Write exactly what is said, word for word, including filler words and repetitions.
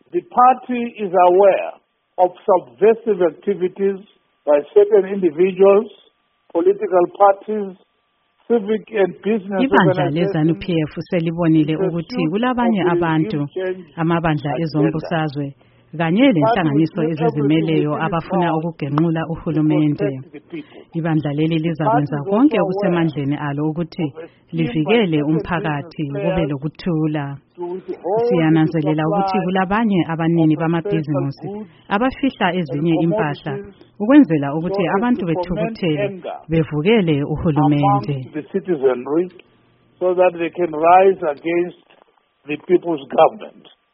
The party is aware of subversive activities by certain individuals, political parties, civic and business ibandla le-ZANU-P F selibonile ukuthi kulabanye abantu, amabandla ezombusazwe kanye lenhlanganiso ezizimeleyo abafuna ukugenqula uhulumende. Ibandla leli lizakwenza konke okusemandleni alo ukuthi livikele umphakathi kube lokuthula. Siyananzelela ukuthi kulabanye abanini bamabhizinisi abafihla ezinye impahla ukwenzela ukuthi abantu bethukuthele bevukele uhulumende. So that they can rise against the people's government.